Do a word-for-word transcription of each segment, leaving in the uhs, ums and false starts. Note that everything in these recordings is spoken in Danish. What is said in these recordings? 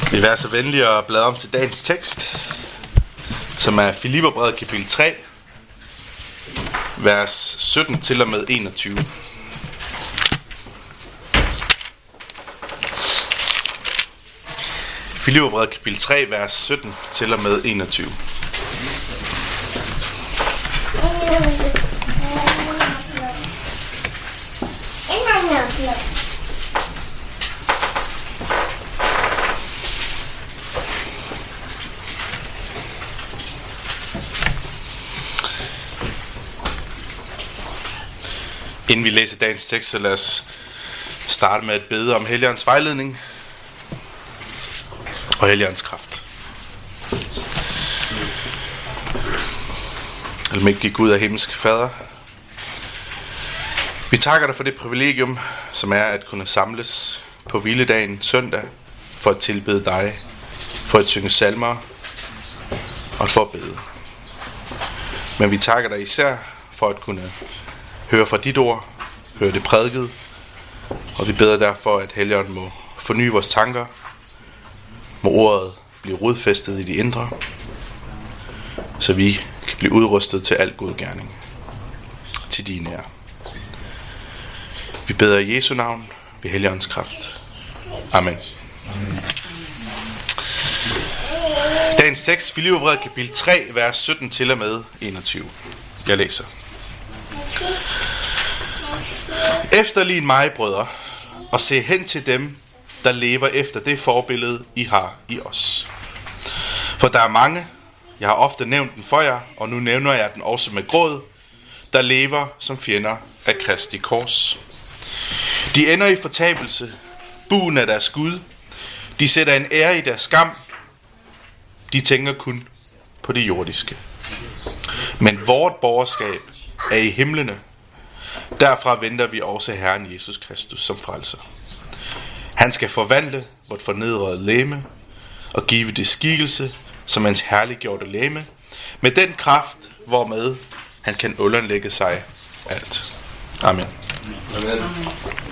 Vi er så venlige at bladre om til dagens tekst, som er Filipperbrevet kapitel tre, vers sytten til og med enogtyve. Filipperbrevet kapitel tre, vers sytten til og med enogtyve. Inden vi læser dagens tekst, så lad os starte med at bede om Helligåndens vejledning og Helligåndens kraft. Almægtige Gud og himmelske Fader, vi takker dig for det privilegium, som er at kunne samles på hviledagen søndag for at tilbede dig, for at synge salmer og for at bede. Men vi takker dig især for at kunne høre fra dit ord, høre det prædiket, og vi beder derfor, at Helligånden må forny vores tanker, må ordet blive rodfæstet i de indre, så vi kan blive udrustet til al god gerning, til din ære. Vi beder i Jesu navn, ved Helligåndens kraft. Amen. Dagens tekst, Filipperbrevet kapitel tre, vers sytten til og med enogtyve. Jeg læser. Efterlign mig, brødre, og se hen til dem, der lever efter det forbillede, I har i os. For der er mange, jeg har ofte nævnt den for jer, og nu nævner jeg den også med gråd, der lever som fjender af Kristi kors. De ender i fortabelse, buen af deres Gud, de sætter en ære i deres skam, de tænker kun på det jordiske. Men vort borgerskab er i himlene. Derfra venter vi også Herren Jesus Kristus som frelser. Han skal forvandle vort fornedrede legeme og give det skikkelse som hans herliggjorte legeme, med den kraft, hvormed han kan underlægge sig alt. Amen. Amen.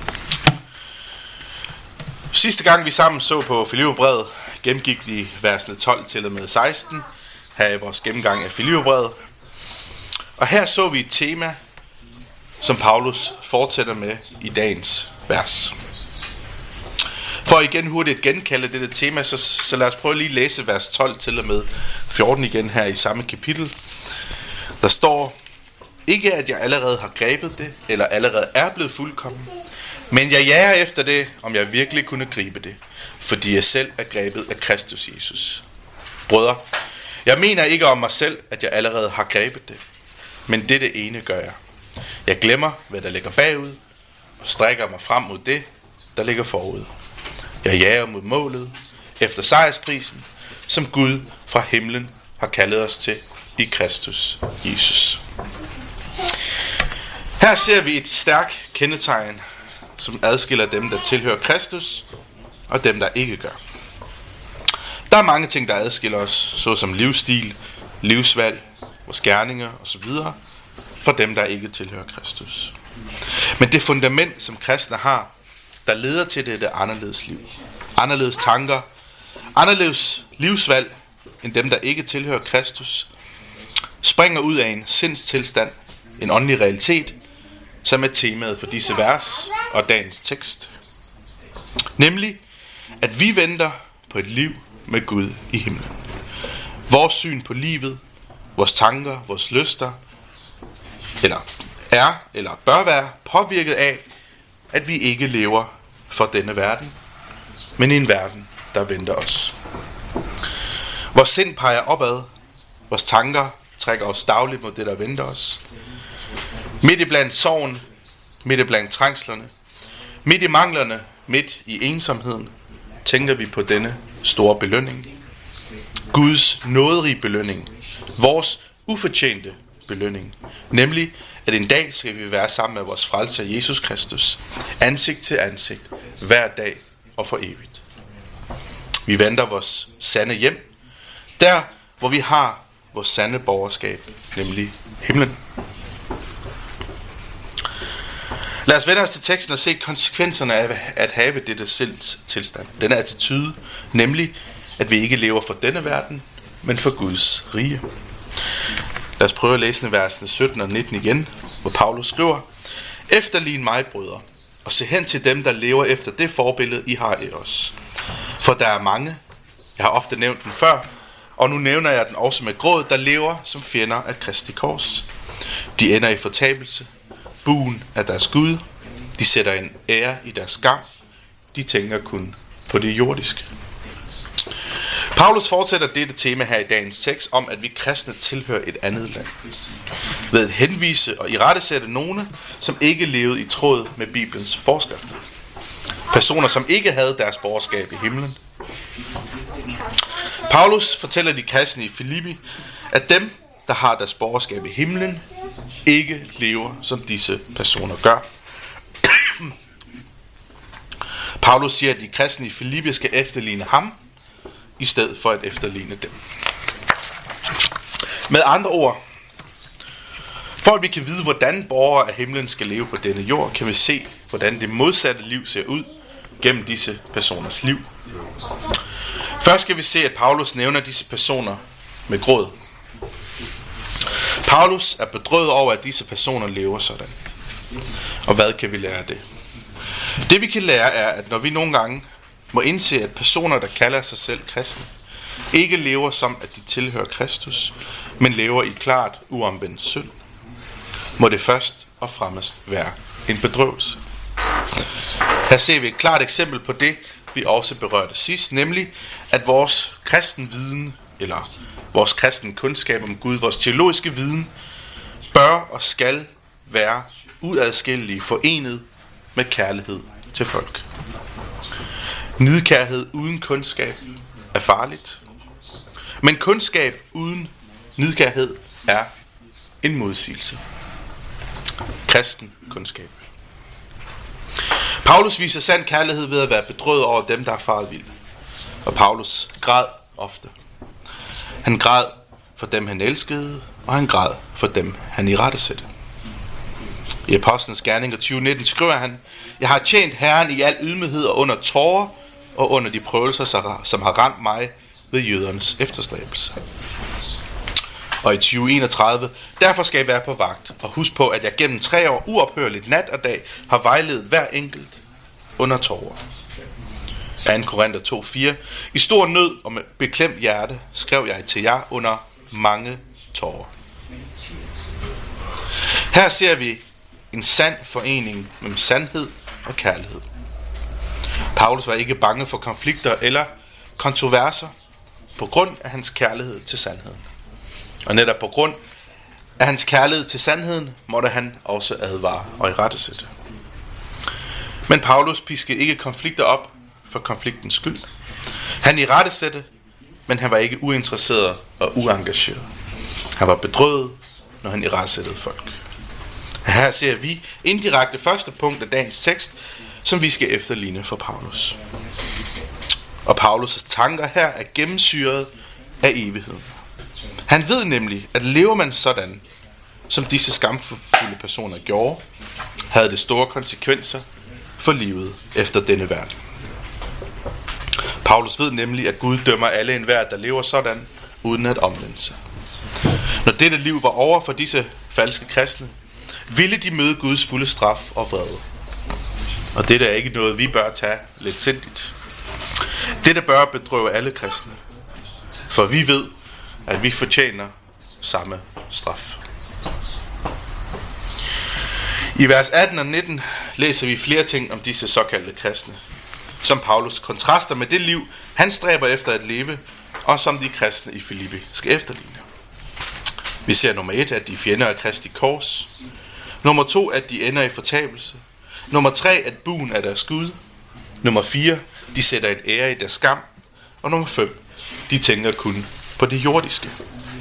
Sidste gang vi sammen så på Filipperbrevet, gennemgik vi versene tolv til og med seksten, her i vores gennemgang af Filipperbrevet. Og her så vi et tema, som Paulus fortsætter med i dagens vers. For igen hurtigt genkalde dette tema, så, så lad os prøve lige at læse vers tolv til og med fjorten igen her i samme kapitel. Der står, ikke at jeg allerede har grebet det, eller allerede er blevet fuldkommen, men jeg jager efter det, om jeg virkelig kunne gribe det, fordi jeg selv er grebet af Kristus Jesus. Brødre, jeg mener ikke om mig selv, at jeg allerede har grebet det, men dette ene gør jeg. Jeg glemmer, hvad der ligger bagud, og strækker mig frem mod det, der ligger forud. Jeg jager mod målet, efter sejrsprisen, som Gud fra himlen har kaldet os til i Kristus Jesus. Her ser vi et stærkt kendetegn, som adskiller dem, der tilhører Kristus, og dem, der ikke gør. Der er mange ting, der adskiller os, såsom livsstil, livsvalg, vores gerninger osv., for dem, der ikke tilhører Kristus. Men det fundament, som kristne har, der leder til dette anderledes liv, anderledes tanker, anderledes livsvalg, end dem, der ikke tilhører Kristus, springer ud af en sindstilstand, en åndelig realitet, som er temaet for disse vers og dagens tekst. Nemlig, at vi venter på et liv med Gud i himlen. Vores syn på livet, vores tanker, vores lyster, eller er, eller bør være påvirket af, at vi ikke lever for denne verden, men i en verden, der venter os. Vores sind peger opad, vores tanker trækker os dagligt mod det, der venter os. Midt i blandt sorgen, midt i blandt trængslerne, midt i manglerne, midt i ensomheden, tænker vi på denne store belønning. Guds nåderige belønning, vores ufortjente belønning, nemlig at en dag skal vi være sammen med vores frelser Jesus Kristus, ansigt til ansigt, hver dag og for evigt. Vi venter vores sande hjem, der hvor vi har vores sande borgerskab, nemlig himlen. Lad os vende os til teksten og se konsekvenserne af at have dette sinds tilstand. Den er attitude, nemlig at vi ikke lever for denne verden, men for Guds rige. Lad os prøve at læse versene sytten og nitten igen, hvor Paulus skriver: Efterlign mig, brødre, og se hen til dem, der lever efter det forbillede, I har i os. For der er mange, jeg har ofte nævnt den før, og nu nævner jeg den også med gråd, der lever som fjender af Kristi kors. De ender i fortabelse, buen af deres Gud, de sætter en ære i deres skam, de tænker kun på det jordiske. Paulus fortsætter dette tema her i dagens tekst om, at vi kristne tilhører et andet land, ved at henvise og irettesætte nogle, som ikke levede i tråd med Bibelens forskrifter. Personer, som ikke havde deres borgerskab i himlen. Paulus fortæller de kristne i Filippi, at dem, der har deres borgerskab i himlen, ikke lever som disse personer gør. Paulus siger, at de kristne i Filippi skal efterligne ham, i stedet for at efterligne dem. Med andre ord, for at vi kan vide, hvordan borgere af himlen skal leve på denne jord, kan vi se, hvordan det modsatte liv ser ud gennem disse personers liv. Først skal vi se, at Paulus nævner disse personer med gråd. Paulus er bedrøvet over, at disse personer lever sådan. Og hvad kan vi lære af det? Det vi kan lære er, at når vi nogle gange må indse, at personer, der kalder sig selv kristne, ikke lever som, at de tilhører Kristus, men lever i klart uomvendt synd, må det først og fremmest være en bedrøvelse. Her ser vi et klart eksempel på det, vi også berørte sidst, nemlig at vores kristen viden, eller vores kristen kundskab om Gud, vores teologiske viden, bør og skal være uadskillelige forenet med kærlighed til folk. Nidkærhed uden kundskab er farligt, men kundskab uden nidkærhed er en modsigelse. Kristen kundskab. Paulus viser sand kærlighed ved at være bedrøvet over dem, der er faret vild. Og Paulus græd ofte. Han græd for dem, han elskede, og han græd for dem, han irettesatte. I Apostlenes Gerninger tyve nitten skriver han: Jeg har tjent Herren i al ydmyghed og under tårer og under de prøvelser, som har ramt mig ved jødernes efterstræbelse. Og i tyve enogtredive: Derfor skal jeg være på vagt, og husk på, at jeg gennem tre år uophørligt nat og dag har vejledet hver enkelt under tårer. anden Korinther to fire: I stor nød og med beklemt hjerte skrev jeg til jer under mange tårer. Her ser vi en sand forening mellem sandhed og kærlighed. Paulus var ikke bange for konflikter eller kontroverser på grund af hans kærlighed til sandheden. Og netop på grund af hans kærlighed til sandheden måtte han også advare og irettesætte. Men Paulus piskede ikke konflikter op for konfliktens skyld. Han irettesatte, men han var ikke uinteresseret og uengageret. Han var bedrøvet, når han irettesatte folk. Her ser vi indirekte første punkt af dagens tekst, som vi skal efterligne for Paulus. Og Paulus' tanker her er gennemsyret af evigheden. Han ved nemlig, at lever man sådan, som disse skamfulde personer gjorde, havde det store konsekvenser for livet efter denne verden. Paulus ved nemlig, at Gud dømmer alle enhver, der lever sådan, uden at omvende sig. Når dette liv var over for disse falske kristne, ville de møde Guds fulde straf og vrede. Og dette er ikke noget, vi bør tage lidt sindigt. Dette bør bedrøve alle kristne, for vi ved, at vi fortjener samme straf. I vers atten og nitten læser vi flere ting om disse såkaldte kristne, som Paulus kontraster med det liv, han stræber efter at leve, og som de kristne i Filippi skal efterligne. Vi ser nummer et, at de er fjender af Kristi kors. Nummer to, at de ender i fortabelse. Nummer tre, at buen er deres Gud. Nummer fire, de sætter et ære i deres skam. Og nummer fem, de tænker kun på det jordiske.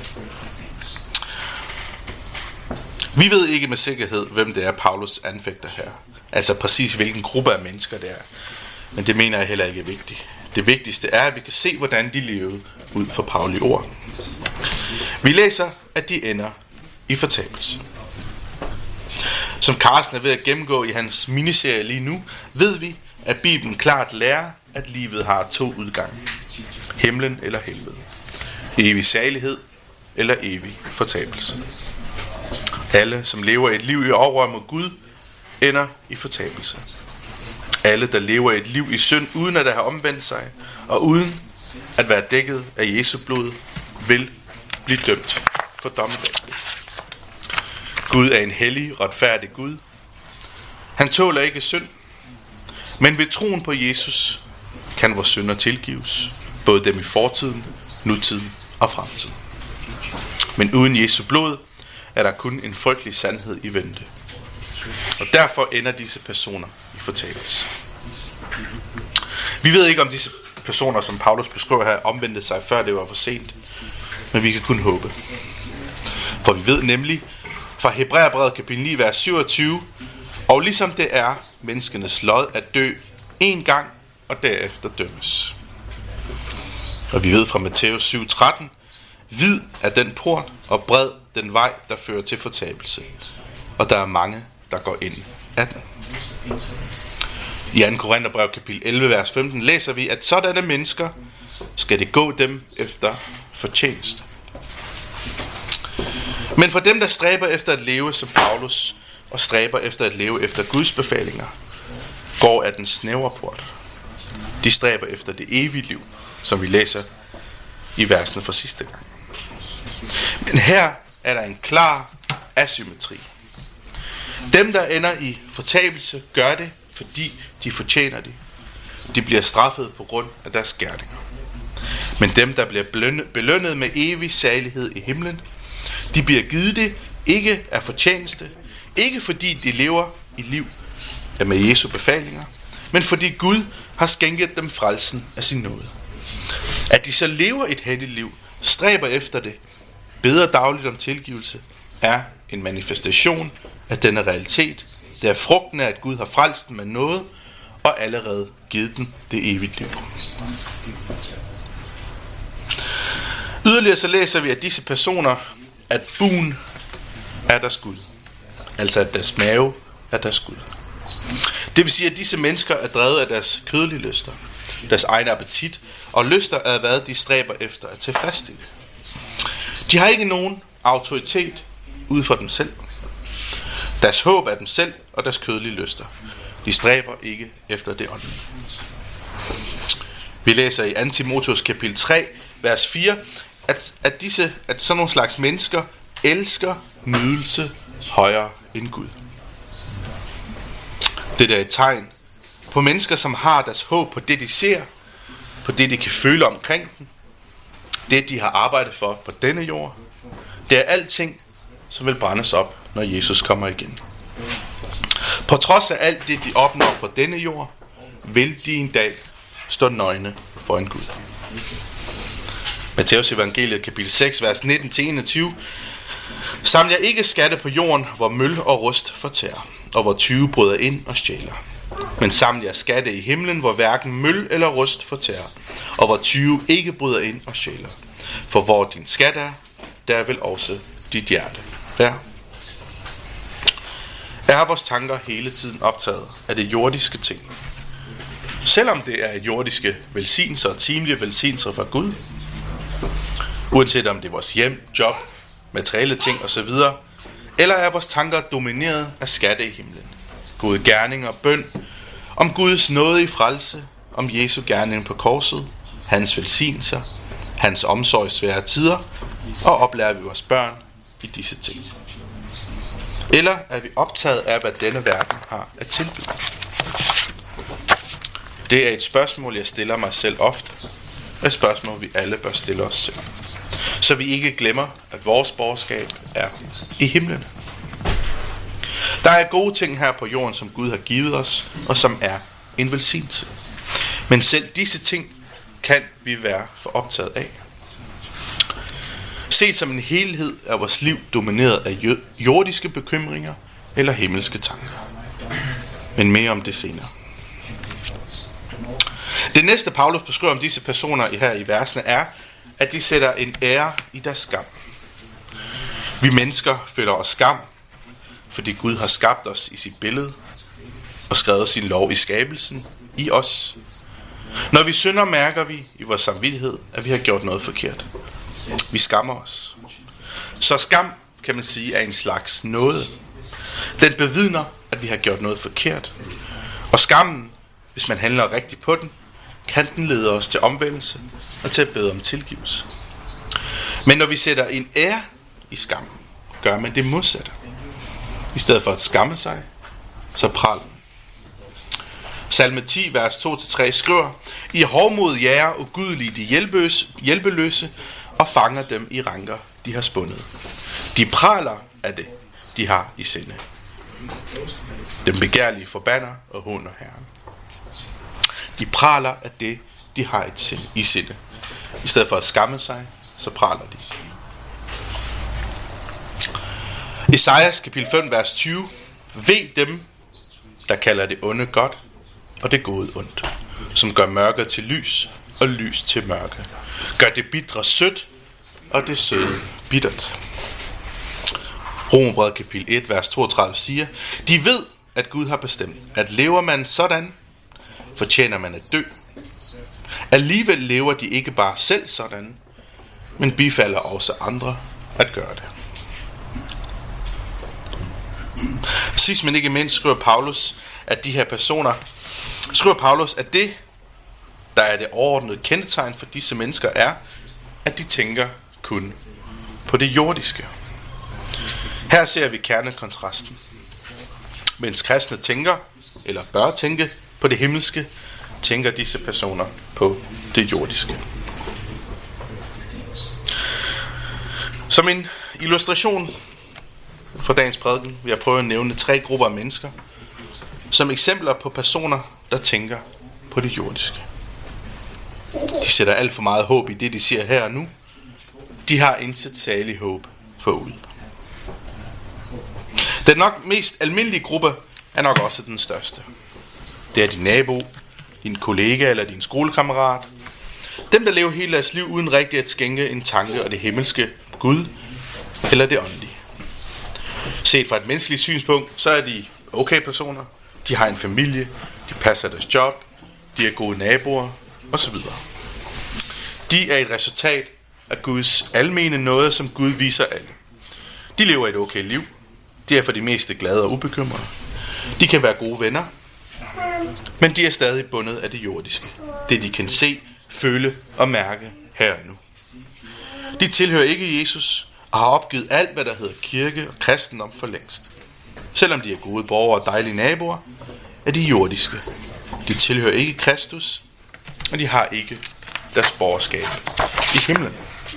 Vi ved ikke med sikkerhed, hvem det er, Paulus anfægter her. Altså præcis hvilken gruppe af mennesker det er. Men det mener jeg heller ikke er vigtigt. Det vigtigste er, at vi kan se, hvordan de levede ud fra Pauli ord. Vi læser, at de ender i fortabelse. Som Carsten er ved at gennemgå i hans miniserie lige nu, ved vi, at Bibelen klart lærer, at livet har to udgange. Himlen eller helvede. Evig salighed eller evig fortabelse. Alle, som lever et liv i oprør mod Gud, ender i fortabelse. Alle, der lever et liv i synd, uden at have omvendt sig, og uden at være dækket af Jesu blod, vil blive dømt for dommedag. Gud er en hellig, retfærdig Gud. Han tåler ikke synd, men ved troen på Jesus kan vores synder tilgives, både dem i fortiden, nutiden og fremtiden. Men uden Jesu blod er der kun en frygtelig sandhed i vente. Og derfor ender disse personer i fortabelse. Vi ved ikke, om disse personer, som Paulus beskriver her, omvendte sig, før det var for sent. Men vi kan kun håbe. For vi ved nemlig fra Hebræerbrevet kapitel ni, vers syvogtyve, og ligesom det er menneskenes lod at dø en gang og derefter dømmes. Og vi ved fra Matthæus syv tretten, vid er den port og bred den vej, der fører til fortabelse. Og der er mange, der går ind af den. I anden Korintherbrev kapitel elleve, vers femten læser vi, at sådanne mennesker skal det gå dem efter fortjeneste. Men for dem, der stræber efter at leve som Paulus, og stræber efter at leve efter Guds befalinger, går af den snævre port. De stræber efter det evige liv, som vi læser i versene fra sidste gang. Men her er der en klar asymmetri. Dem, der ender i fortabelse, gør det, fordi de fortjener det. De bliver straffet på grund af deres gerninger. Men dem, der bliver belønnet med evig salighed i himlen, de bliver givet det ikke af fortjeneste, ikke fordi de lever i liv med Jesu befalinger, men fordi Gud har skænket dem frelsen af sin nåde. At de så lever et helligt liv, stræber efter det, beder dagligt om tilgivelse, er en manifestation af denne realitet. Det er frugten af, at Gud har frelst dem med noget, og allerede givet dem det evigt liv. Yderligere så læser vi, at disse personer, at buen er deres Gud. Altså at deres mave er deres Gud. Det vil sige, at disse mennesker er drevet af deres kødelige lyster, deres egen appetit, og lyster er hvad de stræber efter at tilfredsstille. De har ikke nogen autoritet ud for dem selv. Deres håb er dem selv og deres kødelige lyster. De stræber ikke efter det åndelige. Vi læser i anden Timotheus kapitel tre, vers fire, at, at, disse, at sådan nogle slags mennesker elsker nydelse højere end Gud. Det er et tegn på mennesker, som har deres håb på det, de ser, på det, de kan føle omkring dem, det, de har arbejdet for på denne jord. Det er alting, som vil brændes op, når Jesus kommer igen. På trods af alt det, de opnår på denne jord, vil de en dag stå nøgne for en Gud. Matthæus evangeliet kapitel seks, vers nitten til enogtyve. Saml jer ikke skatte på jorden, hvor møl og rust fortærer, og hvor tyve bryder ind og stjæler. Men saml jer skatte i himlen, hvor hverken møl eller rust fortærer, og hvor tyve ikke bryder ind og stjæler. For hvor din skat er, der vil også dit hjerte være. Er vores tanker hele tiden optaget af det jordiske ting? Selvom det er jordiske velsignelser og timelige velsignelser fra Gud, uanset om det er vores hjem, job, materielle ting osv., eller er vores tanker domineret af skatte i himlen, gode gerninger, bøn, om Guds nåde i frelse, om Jesu gerning på korset, hans velsignelser, hans omsorg i svære tider, og oplærer vi vores børn i disse ting? Eller er vi optaget af, hvad denne verden har at tilbyde? Det er et spørgsmål, jeg stiller mig selv ofte, og et spørgsmål, vi alle bør stille os selv. Så vi ikke glemmer, at vores borgerskab er i himlen. Der er gode ting her på jorden, som Gud har givet os, og som er en velsignelse. Men selv disse ting kan vi være for optaget af. Set som en helhed er vores liv domineret af jordiske bekymringer eller himmelske tanker. Men mere om det senere. Det næste Paulus beskriver om disse personer her i versene er, at de sætter en ære i deres skam. Vi mennesker føler os skam, fordi Gud har skabt os i sit billede og skrevet sin lov i skabelsen i os. Når vi synder, mærker vi i vores samvittighed, at vi har gjort noget forkert. Vi skammer os. Så skam, kan man sige, er en slags nåde. Den bevidner, at vi har gjort noget forkert. Og skammen, hvis man handler rigtigt på den, kan den lede os til omvendelse og til at bede om tilgivelse. Men når vi sætter en ære i skam, gør man det modsatte. I stedet for at skamme sig, så praler man. Salme ti, vers to til tre skriver: I hovmod jager ugudelige de hjælpeløse, hjælpeløse og fanger dem i ranker, de har spundet. De praler af det, de har i sinde. Den begærlige forbander og håner Herren. De praler af det, de har et sind, i sinde. I stedet for at skamme sig, så praler de. Esajas kapitel fem, vers tyve. Ved dem, der kalder det onde godt, og det gode ondt, som gør mørke til lys, og lys til mørke. Gør det bitre sødt, og det søde bittert. Romerbrevet kapitel et, vers toogtredive siger: De ved, at Gud har bestemt, at lever man sådan, fortjener man at dø. Alligevel lever de ikke bare selv sådan, men bifalder også andre at gøre det. Sidst men ikke mindst skriver Paulus, at de her personer, skriver Paulus, at det, der er det overordnede kendetegn for disse mennesker, er, at de tænker kun på det jordiske. Her ser vi kernekontrasten. Mens kristne tænker, eller bør tænke, på det himmelske, tænker disse personer på det jordiske. Som en illustration for dagens prædiken vil jeg prøve at nævne tre grupper af mennesker, som eksempler på personer, der tænker på det jordiske. De sætter alt for meget håb i det, de siger her og nu. De har intet særligt håb forud. Den nok mest almindelige gruppe er nok også den største. Det er din nabo, din kollega eller din skolekammerat. Dem, der lever hele deres liv uden rigtig at skænke en tanke og det himmelske Gud eller det åndelige. Set fra et menneskeligt synspunkt, så er de okay personer. De har en familie, de passer deres job, de er gode naboer osv. De er et resultat af Guds almene nåde, som Gud viser alle. De lever et okay liv. De er for det meste glade og ubekymrede. De kan være gode venner, men de er stadig bundet af det jordiske. Det de kan se, føle og mærke her og nu. De tilhører ikke Jesus og har opgivet alt, hvad der hedder kirke og kristendom for længst. Selvom de er gode borgere og dejlige naboer, er de jordiske. De tilhører ikke Kristus, og de har ikke deres borgerskab i himlen.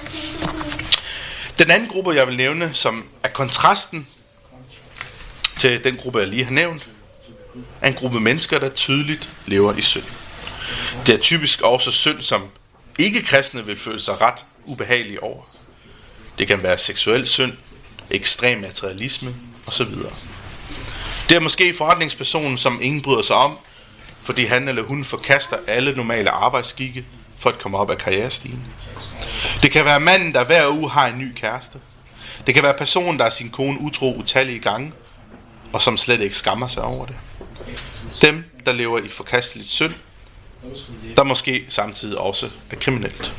Den anden gruppe, jeg vil nævne, som er kontrasten til den gruppe, jeg lige har nævnt, er en gruppe mennesker, der tydeligt lever i synd. Det er typisk også synd, som ikke-kristne vil føle sig ret ubehagelige over. Det kan være seksuel synd, ekstrem materialisme osv. Det er måske forretningspersonen, som ingen bryder sig om, fordi han eller hun forkaster alle normale arbejdsskikke for at komme op ad karrierestigen. Det kan være manden, der hver uge har en ny kæreste. Det kan være personen, der er sin kone utro utallige gange, og som slet ikke skammer sig over det. Dem, der lever i forkasteligt synd, der måske samtidig også er kriminelt.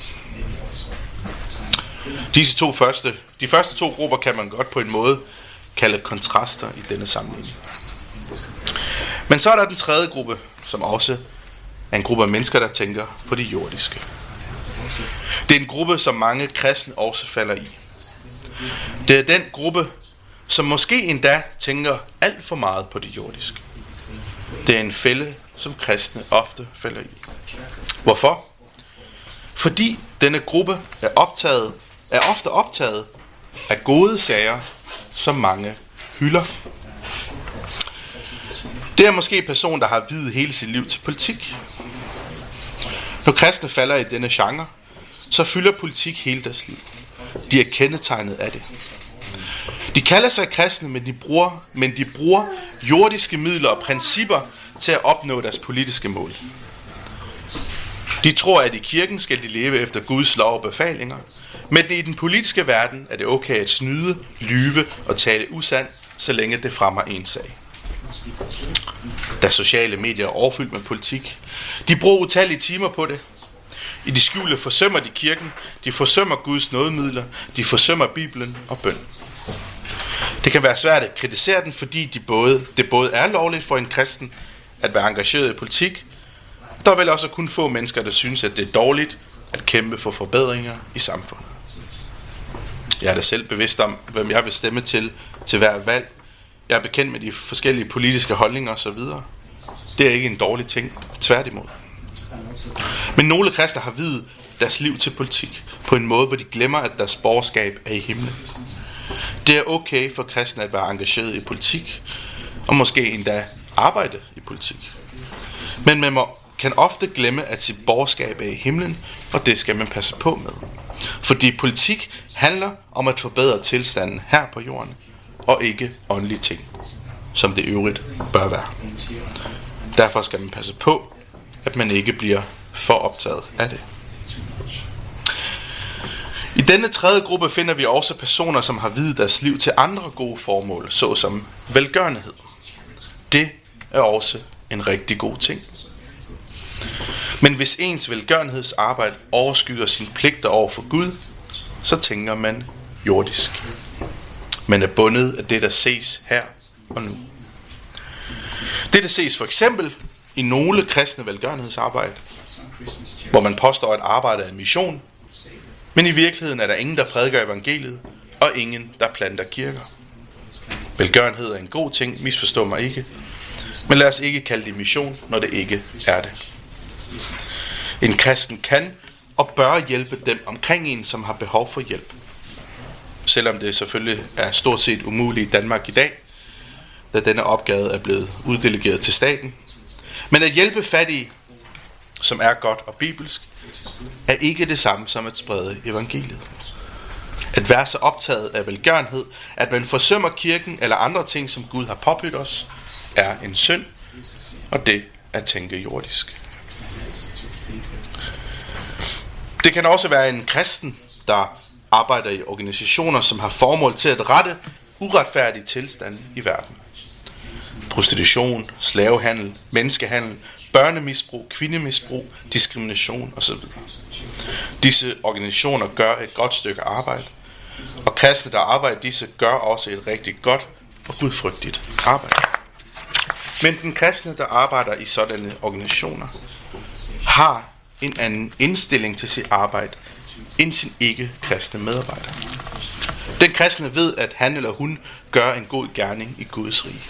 Disse to første, de første to grupper kan man godt på en måde kalde kontraster i denne sammenhæng. Men så er der den tredje gruppe, som også er en gruppe af mennesker, der tænker på det jordiske. Det er en gruppe, som mange kristne også falder i. Det er den gruppe, som måske endda tænker alt for meget på det jordiske. Det er en fælde, som kristne ofte falder i. Hvorfor? Fordi denne gruppe er, optaget, er ofte optaget af gode sager, som mange hylder. Det er måske en person, der har viet hele sit liv til politik. Når kristne falder i denne genre, så fylder politik hele deres liv. De er kendetegnet af det. De kalder sig kristne, men de bruger, men de bruger jordiske midler og principper til at opnå deres politiske mål. De tror, at i kirken skal de leve efter Guds lov og befalinger, men i den politiske verden er det okay at snyde, lyve og tale usandt, så længe det fremmer en sag. Da sociale medier er overfyldt med politik. De bruger utallige timer på det. I de skjulte forsømmer de kirken, de forsømmer Guds nådemidler, de forsømmer Bibelen og bøn. Det kan være svært at kritisere den, fordi de både, det både er lovligt for en kristen at være engageret i politik. Der er vel også kun få mennesker, der synes, at det er dårligt at kæmpe for forbedringer i samfundet. Jeg er da selv bevidst om, hvem jeg vil stemme til til hvert valg. Jeg er bekendt med de forskellige politiske holdninger osv. Det er ikke en dårlig ting, tværtimod. Men nogle kristne har viet deres liv til politik på en måde, hvor de glemmer, at deres borgerskab er i himlen. Det er okay for kristne at være engageret i politik, og måske endda arbejde i politik. Men man må, kan ofte glemme, at sit borgerskab er i himlen, og det skal man passe på med. Fordi politik handler om at forbedre tilstanden her på jorden, og ikke åndelige ting, som det øvrigt bør være. Derfor skal man passe på, at man ikke bliver for optaget af det. I denne tredje gruppe finder vi også personer, som har viet deres liv til andre gode formål, såsom velgørenhed. Det er også en rigtig god ting. Men hvis ens velgørenhedsarbejde overskygger sine pligter over for Gud, så tænker man jordisk. Man er bundet af det, der ses her og nu. Det, der ses for eksempel i nogle kristne velgørenhedsarbejde, hvor man påstår, at arbejdet er en mission, men i virkeligheden er der ingen, der prædiker evangeliet, og ingen, der planter kirker. Velgørenhed er en god ting, misforstå mig ikke, men lad os ikke kalde det mission, når det ikke er det. En kristen kan og bør hjælpe dem omkring en, som har behov for hjælp. Selvom det selvfølgelig er stort set umuligt i Danmark i dag, da denne opgave er blevet uddelegeret til staten. Men at hjælpe fattige, som er godt og bibelsk, er ikke det samme som at sprede evangeliet. At være så optaget af velgørenhed, at man forsømmer kirken eller andre ting, som Gud har påbudt os, er en synd, og det er at tænke jordisk. Det kan også være en kristen, der arbejder i organisationer, som har formål til at rette uretfærdige tilstande i verden. Prostitution, slavehandel, menneskehandel, børnemisbrug, kvindemisbrug, diskrimination osv. Disse organisationer gør et godt stykke arbejde, og kristne, der arbejder i disse, gør også et rigtig godt og gudfrygtigt arbejde. Men den kristne, der arbejder i sådanne organisationer, har en anden indstilling til sit arbejde end sin ikke-kristne medarbejder. Den kristne ved, at han eller hun gør en god gerning i Guds rige.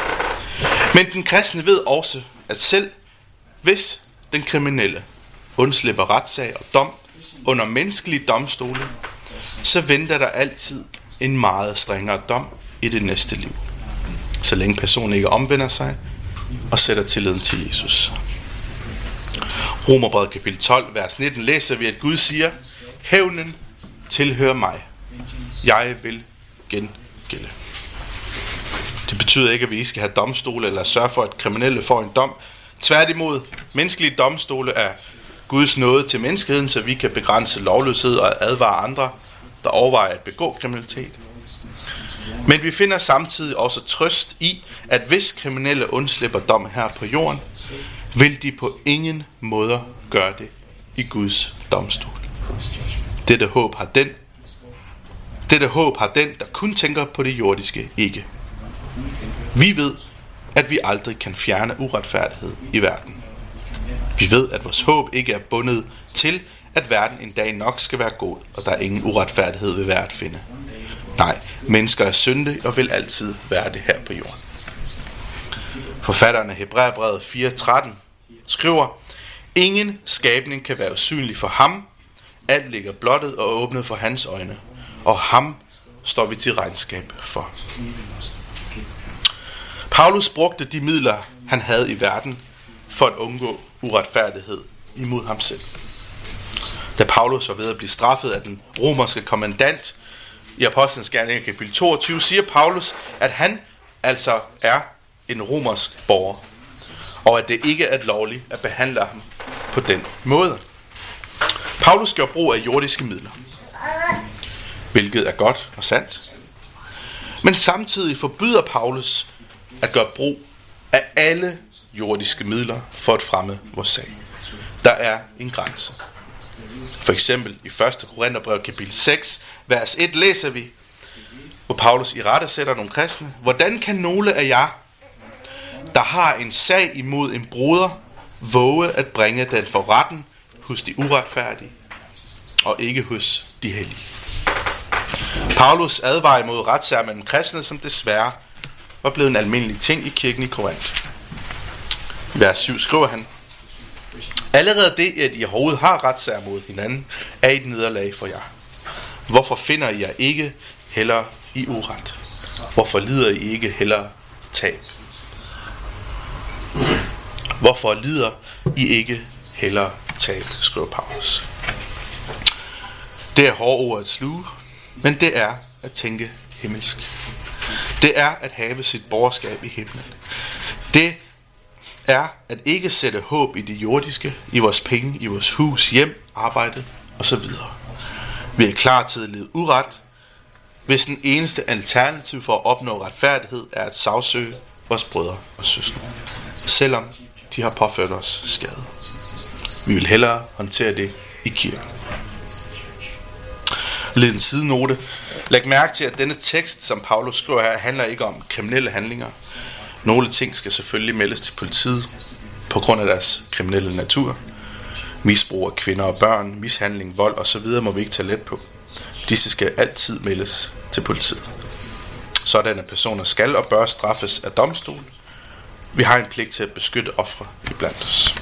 Men den kristne ved også, at selv hvis den kriminelle undslipper retssag og dom under menneskelige domstole, så venter der altid en meget strengere dom i det næste liv, så længe personen ikke omvender sig og sætter tilliden til Jesus. Romerbrevet kapitel tolv, vers nitten læser vi, at Gud siger, hævnen tilhører mig. Jeg vil gengælde. Det betyder ikke, at vi ikke skal have domstole eller sørge for, at kriminelle får en dom. Tværtimod, menneskelige domstole er Guds nåde til menneskeheden, så vi kan begrænse lovløshed og advare andre, der overvejer at begå kriminalitet. Men vi finder samtidig også trøst i, at hvis kriminelle undslipper dom her på jorden, vil de på ingen måder gøre det i Guds domstol. Dette håb har den, dette håb har den, der kun tænker på det jordiske, ikke. Vi ved, at vi aldrig kan fjerne uretfærdighed i verden. Vi ved, at vores håb ikke er bundet til, at verden en dag nok skal være god, og der er ingen uretfærdighed ved at finde. Nej, mennesker er syndige og vil altid være det her på jorden. Forfatteren af Hebræerbrevet fire tretten skriver, ingen skabning kan være usynlig for ham, alt ligger blottet og åbnet for hans øjne, og ham står vi til regnskab for. Paulus brugte de midler, han havde i verden, for at undgå uretfærdighed imod ham selv. Da Paulus var ved at blive straffet af den romerske kommandant i Apostlenes Gerninger kapitel toogtyve, siger Paulus, at han altså er en romersk borger, og at det ikke er lovligt at behandle ham på den måde. Paulus gør brug af jordiske midler, hvilket er godt og sandt. Men samtidig forbyder Paulus at gøre brug af alle jordiske midler for at fremme vores sag. Der er en grænse. For eksempel i første Korintherbrev kapitel seks, vers et læser vi, hvor Paulus irettesætter nogle kristne. Hvordan kan nogle af jer, der har en sag imod en broder, våge at bringe den for retten hos de uretfærdige, og ikke hos de hellige? Paulus advarer imod retssager mellem kristne, som desværre var blevet en almindelig ting i kirken i Korinth. I vers syv skriver han, allerede det, at I overhovedet har retssager mod hinanden, er et nederlag for jer. Hvorfor finder I jer ikke hellere i uret? Hvorfor lider I ikke hellere tab? Hvorfor lider I ikke hellere tab, skriver Paulus. Det er hårde ord at sluge, men det er at tænke himmelsk. Det er at have sit borgerskab i himlen. Det er at ikke sætte håb i det jordiske, i vores penge, i vores hus, hjem, arbejde osv. Vi er klar til at lide uret, hvis den eneste alternativ for at opnå retfærdighed er at sagsøge vores brødre og søstre, selvom de har påført os skade. Vi vil hellere håndtere det i kirken. Lidt en sidenote. Læg mærke til, at denne tekst, som Paulus skriver her, handler ikke om kriminelle handlinger. Nogle ting skal selvfølgelig meldes til politiet på grund af deres kriminelle natur. Misbrug af kvinder og børn, mishandling, vold osv. må vi ikke tage let på. Disse skal altid meldes til politiet. Sådanne personer skal og bør straffes af domstol. Vi har en pligt til at beskytte ofre iblandt os.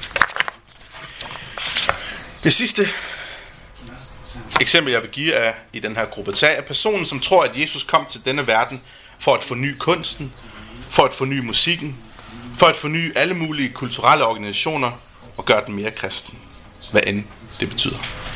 Det sidste eksempel, jeg vil give er i den her gruppe tre, er personen, som tror, at Jesus kom til denne verden for at forny kunsten, for at forny musikken, for at forny alle mulige kulturelle organisationer og gøre den mere kristen, hvad end det betyder.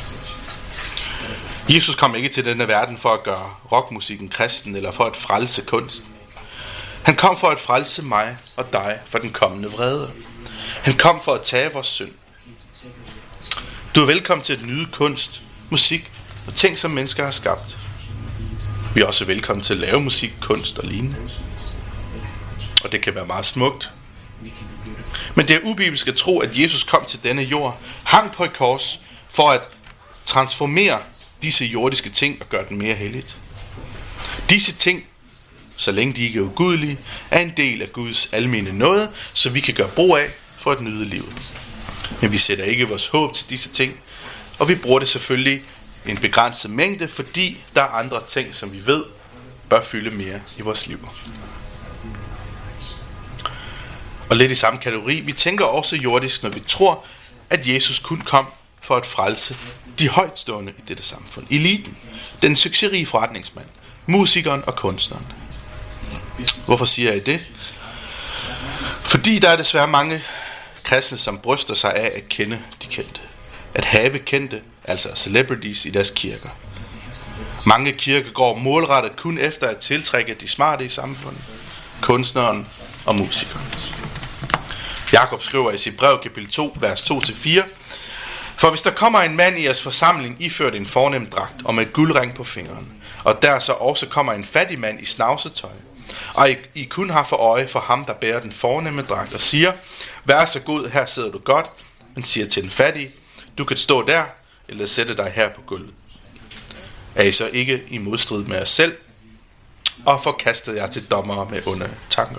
Jesus kom ikke til denne verden for at gøre rockmusikken kristen eller for at frelse kunsten. Han kom for at frelse mig og dig for den kommende vrede. Han kom for at tage vores synd. Du er velkommen til at nyde kunst, musik og ting, som mennesker har skabt. Vi er også velkommen til at lave musik, kunst og lignende. Og det kan være meget smukt. Men det er ubibelsk at tro, at Jesus kom til denne jord, hang på et kors, for at transformere disse jordiske ting og gøre den mere helligt. Disse ting, så længe de ikke er ugudelige, er en del af Guds almene nåde, så vi kan gøre brug af for at nyde livet. Men vi sætter ikke vores håb til disse ting, og vi bruger det selvfølgelig i en begrænset mængde, fordi der er andre ting, som vi ved, bør fylde mere i vores liv. Og lidt i samme kategori, vi tænker også jordisk, når vi tror, at Jesus kun kom for at frelse de højtstående i dette samfund. Eliten, den succesrige forretningsmand, musikeren og kunstneren. Hvorfor siger jeg det? Fordi der er desværre mange kristne, som bryster sig af at kende de kendte. At have kendte, altså celebrities i deres kirker. Mange kirker går målrettet kun efter at tiltrække de smarte i samfundet, kunstneren og musikeren. Jakob skriver i sit brev kapitel to, vers to til fire, for hvis der kommer en mand i jeres forsamling iført en fornem dragt og med guldring på fingeren, og der så også kommer en fattig mand i snavsetøj, og I, I kun har for øje for ham, der bærer den fornemme dragt, og siger, vær så god, her sidder du godt, men siger til den fattige, du kan stå der, eller sætte dig her på gulvet. Er I så ikke i modstrid med jer selv, og forkastede jer til dommere med onde tanker?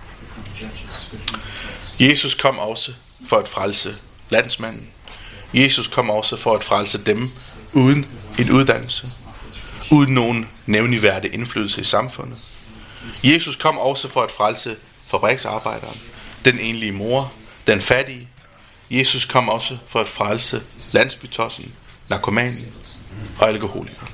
Jesus kom også for at frelse landsmanden. Jesus kom også for at frelse dem uden en uddannelse, uden nogen nævneværdig indflydelse i samfundet. Jesus kom også for at frelse fabriksarbejderen, den enlige mor, den fattige. Jesus kom også for at frelse landsbytossen, narkomanen og alkoholikeren.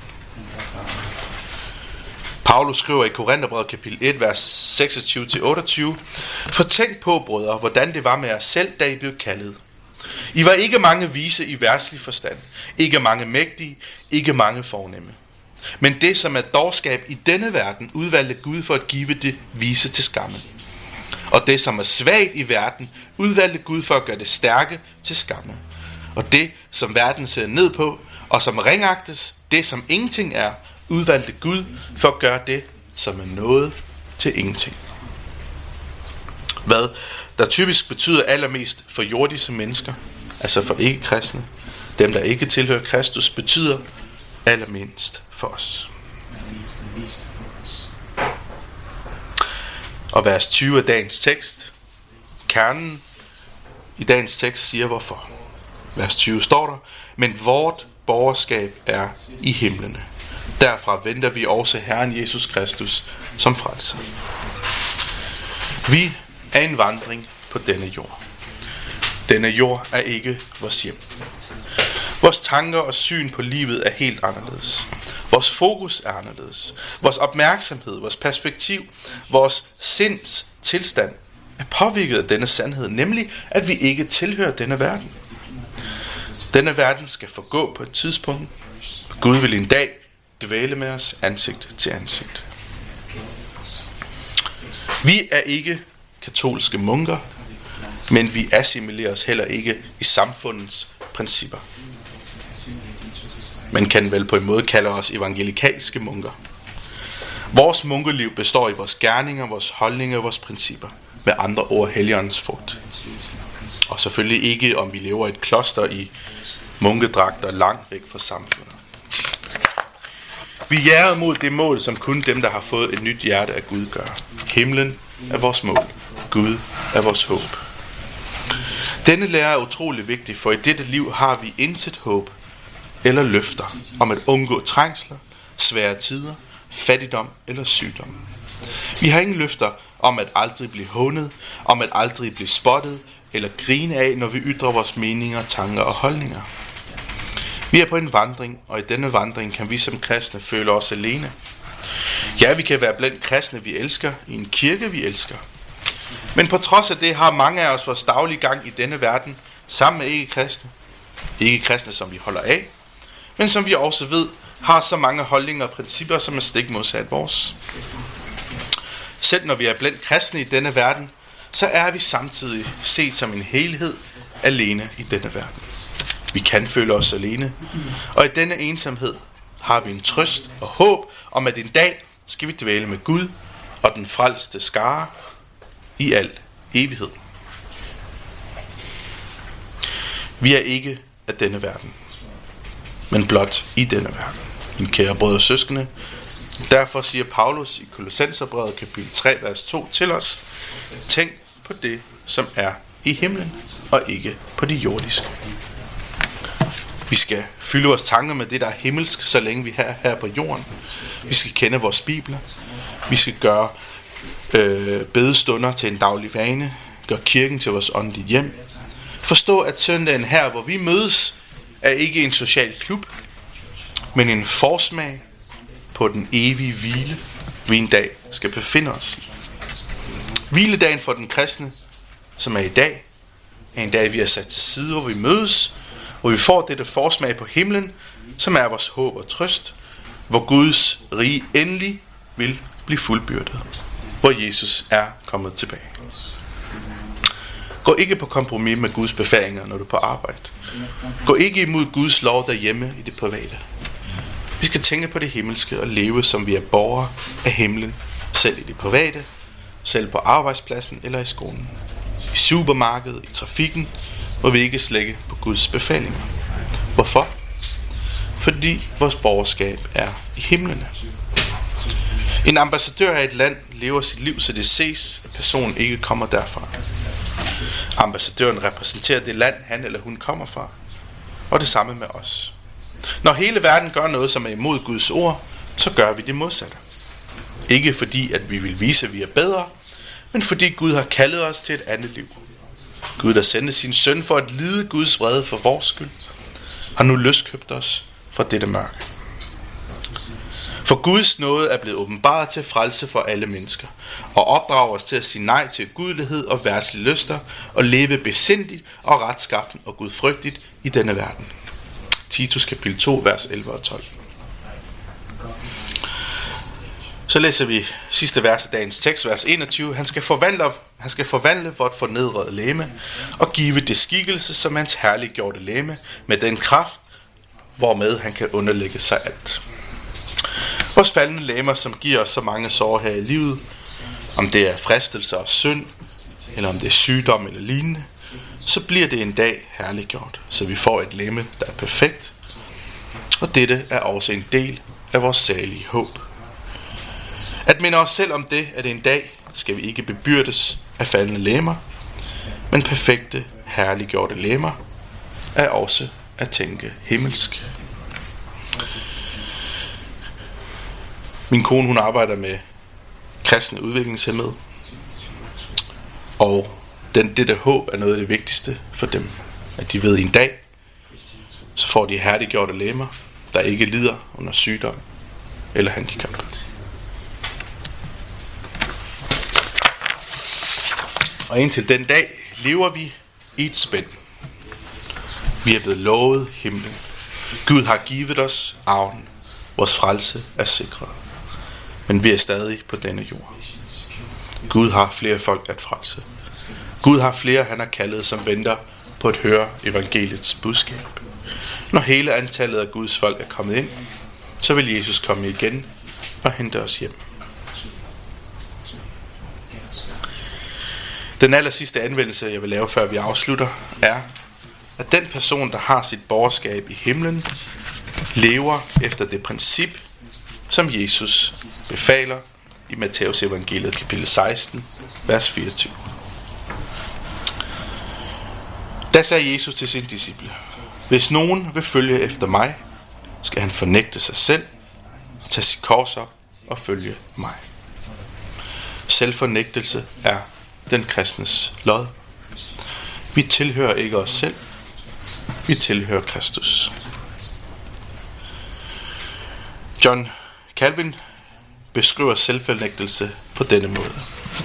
Paulus skriver i Korintherbrevet kapitel et, vers seksogtyve til otteogtyve, for tænk på, brødre, hvordan det var med jer selv, da I blev kaldet. I var ikke mange vise i verdslig forstand, ikke mange mægtige, ikke mange fornemme. Men det, som er dårskab i denne verden, udvalgte Gud for at give det vise til skamme. Og det, som er svagt i verden, udvalgte Gud for at gøre det stærke til skamme. Og det, som verden ser ned på, og som ringagtes, det, som ingenting er, udvalgte Gud for at gøre det, som er noget til ingenting. Hvad der typisk betyder allermest for jordiske mennesker, altså for ikke-kristne, dem der ikke tilhører Kristus, betyder allermindst for os. Og vers tyve af dagens tekst, kernen i dagens tekst siger hvorfor. Vers tyve står der, men vort borgerskab er i himlene. Derfra venter vi også Herren Jesus Kristus som frelser. Vi er en vandring på denne jord. Denne jord er ikke vores hjem. Vores tanker og syn på livet er helt anderledes. Vores fokus er anderledes. Vores opmærksomhed, vores perspektiv, vores sinds tilstand er påvirket af denne sandhed, nemlig at vi ikke tilhører denne verden. Denne verden skal forgå på et tidspunkt. Gud vil en dag dvæle med os ansigt til ansigt. Vi er ikke katolske munker, men vi assimilerer os heller ikke i samfundets principper. Man kan vel på en måde kalde os evangelikalske munker. Vores munkeliv består i vores gerninger, vores holdninger og vores principper. Med andre ord Helligåndens frugt. Og selvfølgelig ikke om vi lever i et kloster i munkedragter langt væk fra samfundet. Vi jager mod det mål, som kun dem, der har fået et nyt hjerte af Gud gør. Himlen er vores mål. Gud er vores håb. Denne lære er utrolig vigtig, for i dette liv har vi intet håb eller løfter om at undgå trængsler, svære tider, fattigdom eller sygdom. Vi har ingen løfter om at aldrig blive hånet, om at aldrig blive spottet eller grine af, når vi ytrer vores meninger, tanker og holdninger. Vi er på en vandring, og i denne vandring kan vi som kristne føle os alene. Ja, vi kan være blandt kristne, vi elsker, i en kirke, vi elsker. Men på trods af det har mange af os vores daglige gang i denne verden sammen med ikke-kristne. Ikke-kristne, som vi holder af, men som vi også ved, har så mange holdninger og principper, som er stik modsat vores. Selv når vi er blandt kristne i denne verden, så er vi samtidig set som en helhed alene i denne verden. Vi kan føle os alene, og i denne ensomhed har vi en trøst og håb om, at en dag skal vi dvæle med Gud og den frelste skare i al evighed. Vi er ikke af denne verden, men blot i denne verden. Mine kære brødre og søskende, derfor siger Paulus i Kolossenserbrevet kapitel tre, vers to til os: tænk på det, som er i himlen, og ikke på det jordiske. Vi skal fylde vores tanker med det, der er himmelsk, så længe vi er her på jorden. Vi skal kende vores bibler. Vi skal gøre øh, bedestunder til en daglig vane. Gøre kirken til vores åndelige hjem. Forstå, at søndagen her, hvor vi mødes, er ikke en social klub, men en forsmag på den evige hvile, vi en dag skal befinde os i. Hviledagen for den kristne, som er i dag, er en dag, vi har sat til side, hvor vi mødes, hvor vi får dette forsmag på himlen, som er vores håb og trøst, hvor Guds rige endelig vil blive fuldbyrdet, hvor Jesus er kommet tilbage. Gå ikke på kompromis med Guds befalinger, når du er på arbejde. Gå ikke imod Guds lov derhjemme i det private. Vi skal tænke på det himmelske og leve, som vi er borgere af himlen, selv i det private, selv på arbejdspladsen eller i skolen, i supermarkedet, i trafikken, hvor vi ikke slækker på Guds befalinger. Hvorfor? Fordi vores borgerskab er i himlene. En ambassadør af et land lever sit liv, så det ses, at personen ikke kommer derfra. Ambassadøren repræsenterer det land, han eller hun kommer fra. Og det samme med os. Når hele verden gør noget, som er imod Guds ord, så gør vi det modsatte. Ikke fordi, at vi vil vise, at vi er bedre, men fordi Gud har kaldet os til et andet liv. Gud, der sendte sin søn for at lide Guds vrede for vores skyld, har nu løskøbt os fra dette mørke. For Guds nåde er blevet åbenbaret til frelse for alle mennesker, og opdrager os til at sige nej til gudelighed og verdslige lyster, og leve besindigt og retskaffen og gudfrygtigt i denne verden. Titus kapitel to, vers elleve og tolv. Så læser vi sidste vers af dagens tekst, vers enogtyve. Han skal forvandle, han skal forvandle vort fornedrede legeme, og give det skikkelse som hans herliggjorte legeme, med den kraft, hvormed han kan underlægge sig alt. Hvor Vores faldende lemmer, som giver os så mange sår her i livet, om det er fristelser og synd, eller om det er sygdom eller lignende, så bliver det en dag herliggjort, så vi får et lemme, der er perfekt. Og dette er også en del af vores salige håb. At minde os selv om det, at en dag skal vi ikke bebyrdes af faldende lemmer, men perfekte, herliggjorte lemmer, er også at tænke himmelsk. Min kone, hun arbejder med kristne udviklingshæmmede, og den, dette håb er noget af det vigtigste for dem. At de ved, at en dag, så får de herliggjorte lemmer, der ikke lider under sygdom eller handicap. Og indtil den dag lever vi i et spænd. Vi er blevet lovet himlen. Gud har givet os arven. Vores frelse er sikret. Men vi er stadig på denne jord. Gud har flere folk at frelse. Gud har flere, han har kaldet, som venter på at høre evangeliets budskab. Når hele antallet af Guds folk er kommet ind, så vil Jesus komme igen og hente os hjem. Den aller sidste anvendelse, jeg vil lave, før vi afslutter, er, at den person, der har sit borgerskab i himlen, lever efter det princip, som Jesus befaler i Matthæus evangeliet kapitel seksten, vers fireogtyve. Der sagde Jesus til sine disciple: Hvis nogen vil følge efter mig, skal han fornægte sig selv, tage sit kors op og følge mig. Selvfornægtelse er den kristnes lod. Vi tilhører ikke os selv, vi tilhører Kristus. John Calvin beskriver selvfornægtelse på denne måde: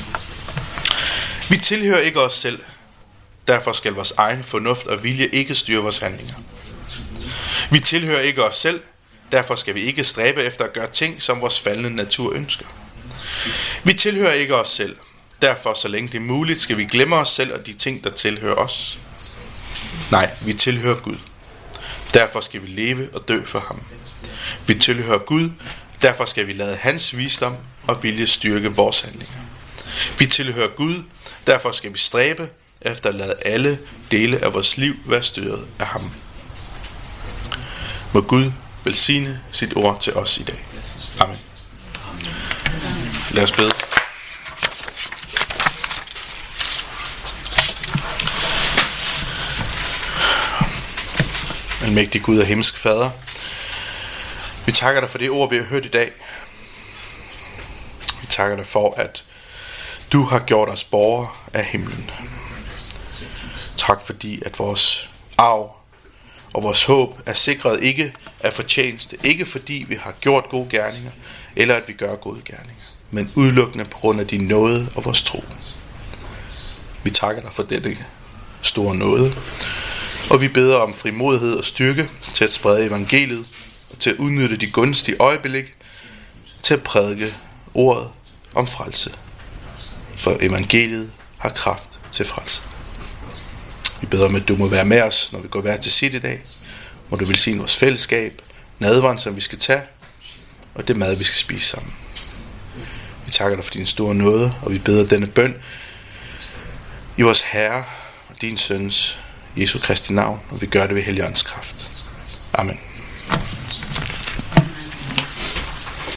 Vi tilhører ikke os selv, derfor skal vores egen fornuft og vilje ikke styre vores handlinger. Vi tilhører ikke os selv, derfor skal vi ikke stræbe efter at gøre ting, som vores faldende natur ønsker. Vi tilhører ikke os selv, derfor så længe det er muligt, skal vi glemme os selv og de ting, der tilhører os. Nej, vi tilhører Gud. Derfor skal vi leve og dø for ham. Vi tilhører Gud, derfor skal vi lade hans visdom og vilje styrke vores handlinger. Vi tilhører Gud, derfor skal vi stræbe efter at lade alle dele af vores liv være styret af ham. Må Gud velsigne sit ord til os i dag. Amen. Lad os bede. Almægtig Gud og himmelsk Fader, vi takker dig for det ord, vi har hørt i dag. Vi takker dig for, at du har gjort os borgere af himlen. Tak fordi, at vores arv og vores håb er sikret ikke af fortjeneste, ikke fordi vi har gjort gode gerninger, eller at vi gør gode gerninger, men udelukkende på grund af din nåde og vores tro. Vi takker dig for dette store nåde, og vi beder om frimodighed og styrke til at sprede evangeliet, og til at udnytte de gunstige øjeblik, til at prædike ordet om frelse. For evangeliet har kraft til frelse. Vi beder om, at du må være med os, når vi går hver til sit i dag. Må du velsigne vores fællesskab, nadveren, som vi skal tage, og det mad, vi skal spise sammen. Vi takker dig for din store nåde, og vi beder denne bøn i vores Herre og din Søns, Jesu Kristi navn, og vi gør det ved Helligåndens kraft. Amen.